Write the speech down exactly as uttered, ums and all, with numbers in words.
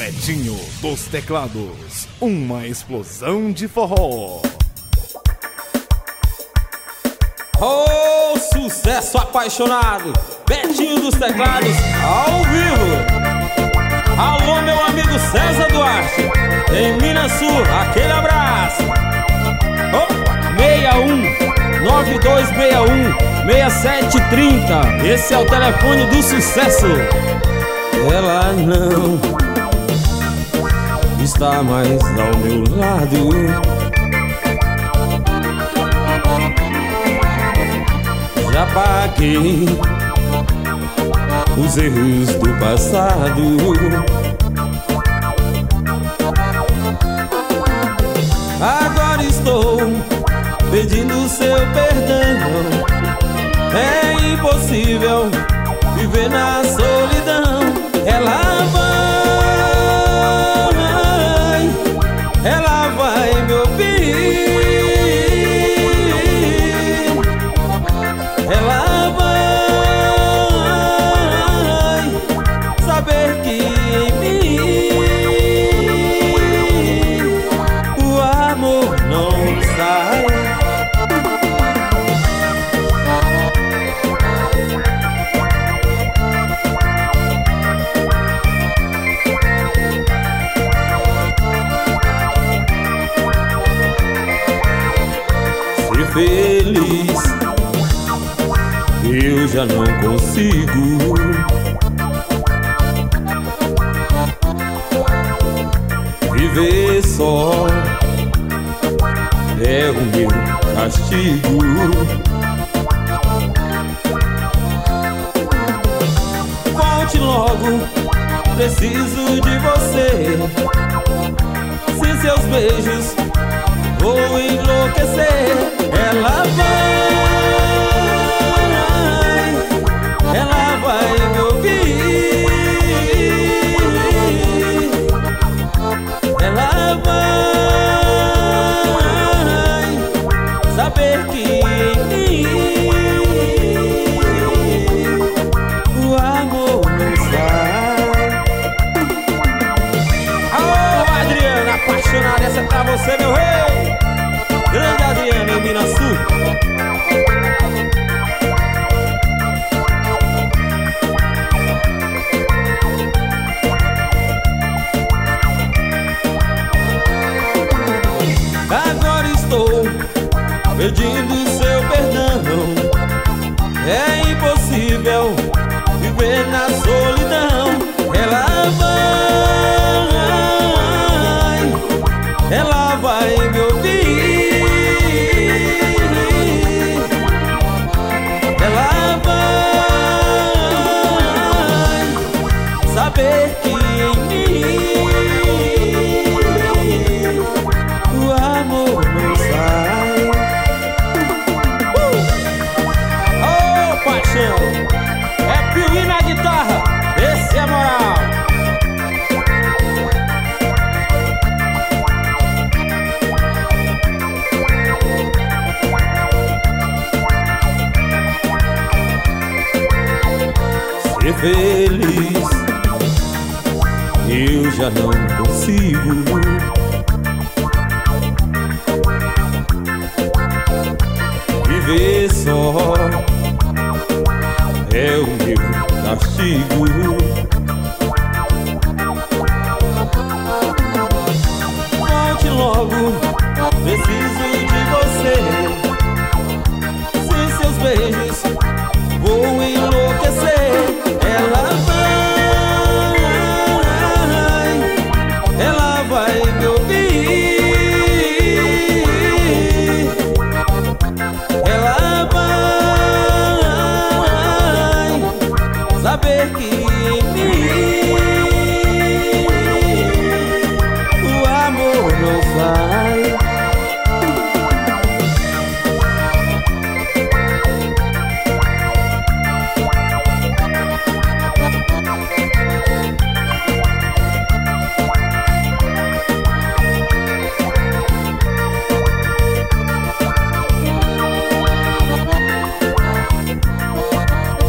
Betinho dos teclados, uma explosão de forró. Oh, sucesso apaixonado, Betinho dos teclados, ao vivo. Alô, meu amigo César Duarte, em Minas Sul, aquele abraço. Opa, seis um, nove dois seis um, seis sete três zero, esse é o telefone do sucesso. Ela não está mais ao meu lado, já paguei os erros do passado. Agora estou pedindo seu perdão. É impossível viver na solidão. Ela vai, ela vai me ouvir. Ela vai saber que em mim o amor não sai. Ser feliz eu já não consigo. Viver só é o meu castigo. Volte logo, preciso de você. Sem seus beijos vou enlouquecer. Ela vai, ela vai me ouvir. Ela vai saber que em mim o amor não sai. Alô, Adriana, apaixonada, essa é pra você, meu rei. Grande Adriana, em Minas Sul. Agora estou pedindo seu perdão. É impossível viver na solidão. Ela vai, ela vai me ouvir. Ela vai saber que em mim o amor não sai. uh! Oh, paixão, é Piuí na guitarra, esse é moral. Ser feliz eu já não consigo. Viver só é o meu castigo. Volte logo, preciso de você. Sem seus beijos vou enlouquecer. Ela vai, ela vai me ouvir. Ela vai saber que em mim